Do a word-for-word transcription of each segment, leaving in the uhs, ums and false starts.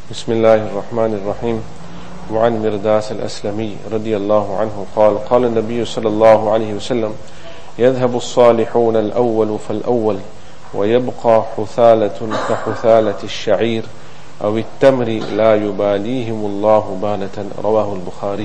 بسم الله الرحمن الرحيم وعن مرداس الأسلمي رضي الله عنه قال قال النبي صلى الله عليه وسلم يذهب الصالحون الأول فالأول ويبقى حثالة كحثالة الشعير أو التمر لا يباليهم الله بالة رواه البخاري.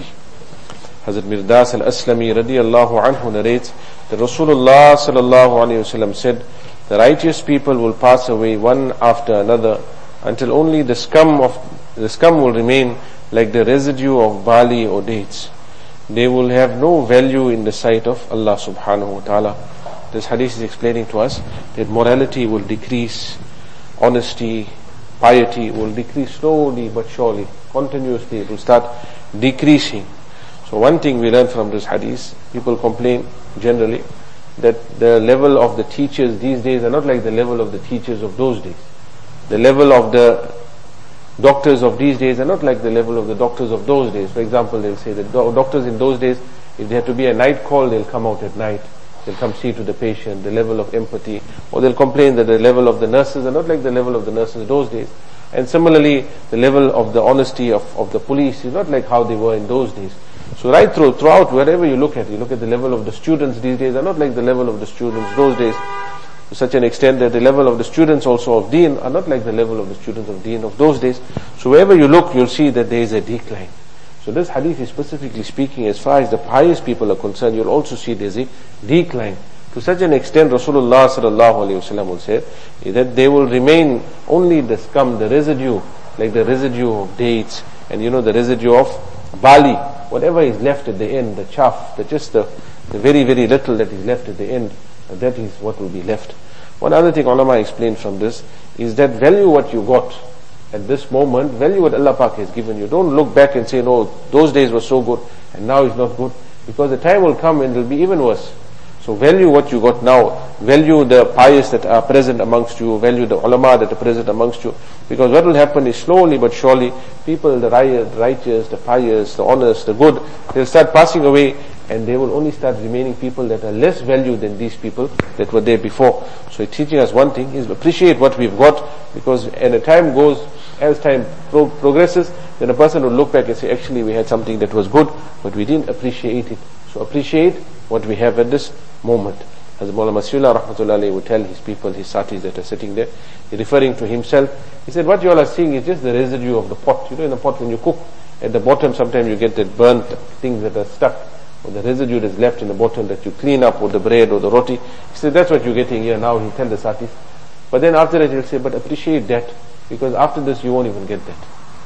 Hazrat Mirdas al-Aslami radiyallahu anhu narrates that Rasulullah sallallahu alayhi wasallam said, the righteous people will pass away one after another until only the scum of the scum will remain like the residue of barley or dates. They will have no value in the sight of Allah subhanahu wa ta'ala. This hadith is explaining to us that morality will decrease, honesty, piety will decrease slowly but surely, continuously it will start decreasing. So one thing we learn from this hadith, people complain generally that the level of the teachers these days are not like the level of the teachers of those days. The level of the doctors of these days are not like the level of the doctors of those days. For example, they'll say that do- doctors in those days, if there had to be a night call, they'll come out at night. They'll come see to the patient, the level of empathy. Or they'll complain that the level of the nurses are not like the level of the nurses those days. And similarly, the level of the honesty of, of the police is not like how they were in those days. So right through, throughout, wherever you look at, you look at the level of the students these days are not like the level of the students those days, to such an extent that the level of the students also of deen are not like the level of the students of deen of those days. So wherever you look, you'll see that there is a decline. So this hadith is specifically speaking as far as the pious people are concerned, you'll also see there's a decline. To such an extent, Rasulullah sallallahu alaihi wasallam will say that they will remain only the scum, the residue, like the residue of dates, and you know the residue of barley. Whatever is left at the end, the chaff, the just the, the very, very little that is left at the end, that is what will be left. One other thing ulama explained from this is that value what you got at this moment, value what Allah Pak has given you. Don't look back and say, no, those days were so good and now it's not good, because the time will come and it will be even worse. So value what you got now, value the pious that are present amongst you, value the ulama that are present amongst you, because what will happen is slowly but surely, people, the righteous, the pious, the honest, the good, they'll start passing away, and there will only start remaining people that are less valued than these people that were there before. So it's teaching us one thing, is appreciate what we've got, because as time goes, as time pro- progresses, then a person will look back and say, actually we had something that was good, but we didn't appreciate it. So appreciate what we have at this moment. As Mawlana Masihullah rahmatullahi alayhi would tell his people, his satis that are sitting there, he referring to himself, he said, what you all are seeing is just the residue of the pot. You know, in the pot when you cook, at the bottom sometimes you get that burnt things that are stuck, or the residue that's left in the bottom that you clean up, or the bread or the roti. He said, that's what you're getting here now. He'll tell the satis. But then after that he'll say, but appreciate that, because after this you won't even get that.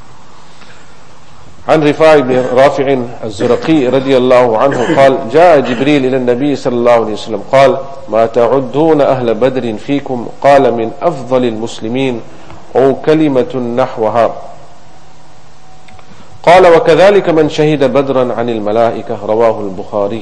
عن رفاع بن رافع الزرقي رضي الله عنه قال جاء جبريل إلى النبي صلى الله عليه وسلم قال ما تعدون أهل بدر فيكم قال من أفضل المسلمين أو كلمة نحوها قال وكذلك من شهد بدرا عن الملائكة رواه البخاري.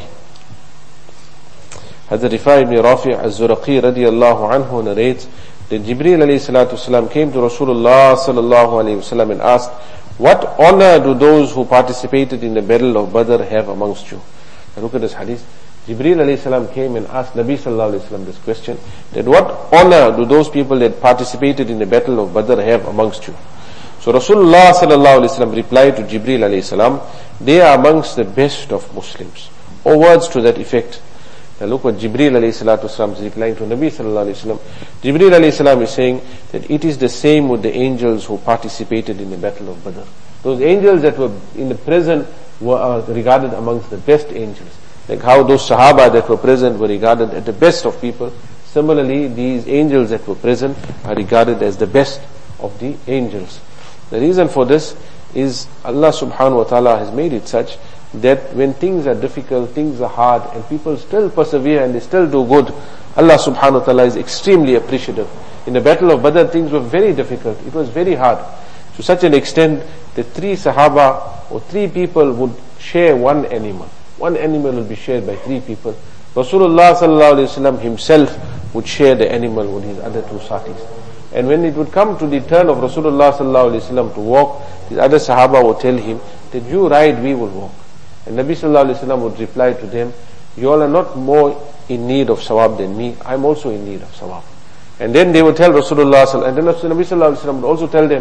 Hazrat Rifai ibn Rafi' al-Zuraqi radiyallahu anhu narrates that Jibreel alayhi salatu wasalam came to Rasulullah sallallahu alayhi wasallam and asked, what honor do those who participated in the battle of Badr have amongst you? Now look at this hadith. Jibreel alayhi salam came and asked Nabi sallallahu alayhi wasallam this question, that what honor do those people that participated in the battle of Badr have amongst you? So Rasulullah sallallahu alayhi wasallam replied to Jibreel alayhi salam, they are amongst the best of Muslims, or words to that effect. Now look what Jibreel alayhi salatu wasalam is replying to Nabi sallallahu alayhi wasallam. Jibreel alayhi salam is saying that it is the same with the angels who participated in the battle of Badr. Those angels that were in the present were uh, regarded amongst the best angels. Like how those Sahaba that were present were regarded as the best of people. Similarly, these angels that were present are regarded as the best of the angels. The reason for this is Allah subhanahu wa ta'ala has made it such that when things are difficult, things are hard, and people still persevere and they still do good, Allah subhanahu wa ta'ala is extremely appreciative. In the battle of Badr, things were very difficult. It was very hard. To such an extent that three Sahaba or three people would share one animal. One animal will be shared by three people. Rasulullah sallallahu alayhi wa sallam himself would share the animal with his other two satis. And when it would come to the turn of Rasulullah sallallahu alayhi wa sallam to walk, his other Sahaba would tell him that you ride, we will walk. And Nabi sallallahu alayhi wa sallam would reply to them, you all are not more in need of sawab than me, I'm also in need of sawab. And then they would tell Rasulullah sallallahu alayhi wa sallam, and then Nabi sallallahu alayhi wa sallam would also tell them,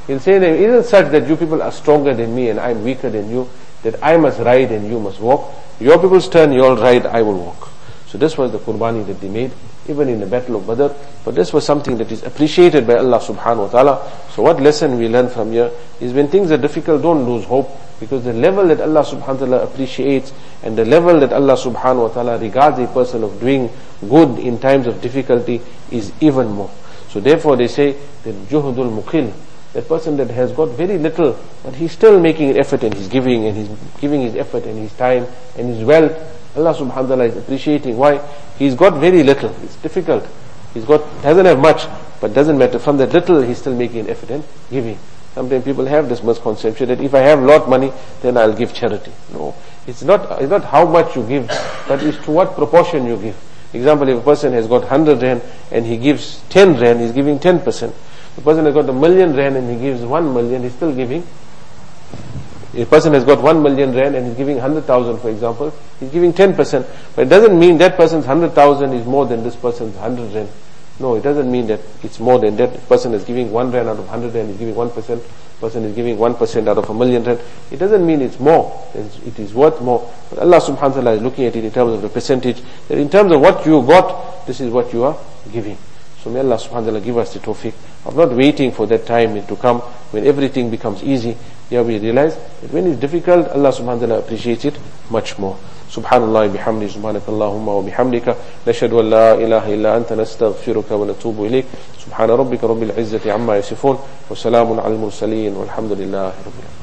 He'll say, it isn't such that you people are stronger than me and I'm weaker than you, that I must ride and you must walk. Your people's turn, you'll ride, I will walk. So this was the qurbani that they made, even in the battle of Badr. But this was something that is appreciated by Allah subhanahu wa ta'ala. So what lesson we learn from here is when things are difficult, don't lose hope, because the level that Allah subhanahu wa ta'ala appreciates and the level that Allah subhanahu wa ta'ala regards a person of doing good in times of difficulty is even more. So therefore they say that juhdul muqil, that person that has got very little, but he's still making an effort and he's giving and he's giving his effort and his time and his wealth, Allah subhanahu wa ta'ala is appreciating. Why? He's got very little. It's difficult. He's got, doesn't have much, but doesn't matter. From that little, he's still making an effort and giving. Sometimes people have this misconception that if I have lot money, then I'll give charity. No. It's not, it's not how much you give, but it's to what proportion you give. Example, if a person has got one hundred rand and he gives ten rand, he's giving ten percent. The person has got a million rand and he gives one million, he's still giving. A person has got one million rand and he's giving one hundred thousand, for example, he's giving ten percent. But it doesn't mean that person's one hundred thousand is more than this person's one hundred rand. No, it doesn't mean that it's more than that. The person is giving one rand out of one hundred rand, he's giving one percent. The person is giving one percent out of a million rand. It doesn't mean it's more. It is worth more. But Allah subhanahu wa ta'ala is looking at it in terms of the percentage. That in terms of what you got, this is what you are giving. So may Allah subhanahu wa ta'ala give us the tawfiq of not waiting for that time to come when everything becomes easy. Here we realize that when it's difficult, Allah subhanahu wa ta'ala appreciates it much more. Subhanallah bihamdi, subhanakallahumma wa bihamdika, nashhadu an la ilaha illa anta nastaghfiruka wa natubu ilayk. Subhana rabbika rabbil izzati amma yasifun, wa salamun al mursaleen, walhamdulillahi rabbil alamin.